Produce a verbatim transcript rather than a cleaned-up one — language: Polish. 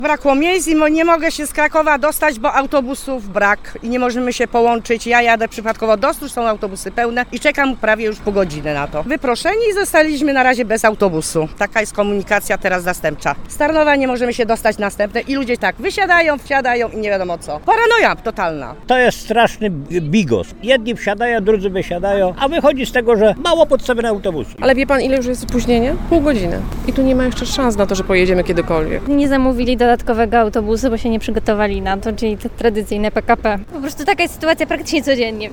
Brakło miejsc i mo- nie mogę się z Krakowa dostać, bo autobusów brak i nie możemy się połączyć. Ja jadę przypadkowo do Stróż, są autobusy pełne i czekam prawie już pół godziny na to. Wyproszeni i zostaliśmy na razie bez autobusu. Taka jest komunikacja teraz zastępcza. Z Tarnowa nie możemy się dostać następne i ludzie tak wysiadają, wsiadają i nie wiadomo co. Paranoja totalna. To jest straszny bigos. Jedni wsiadają, drudzy wysiadają, a wychodzi z tego, że mało potrzeby na autobusy. Ale wie pan, ile już jest opóźnienie? Pół godziny. I tu nie ma jeszcze szans na to, że pojedziemy kiedykolwiek. Nie zamówili dodatkowego autobusu, bo się nie przygotowali na to, czyli te tradycyjne P K P. Po prostu taka jest sytuacja praktycznie codziennie.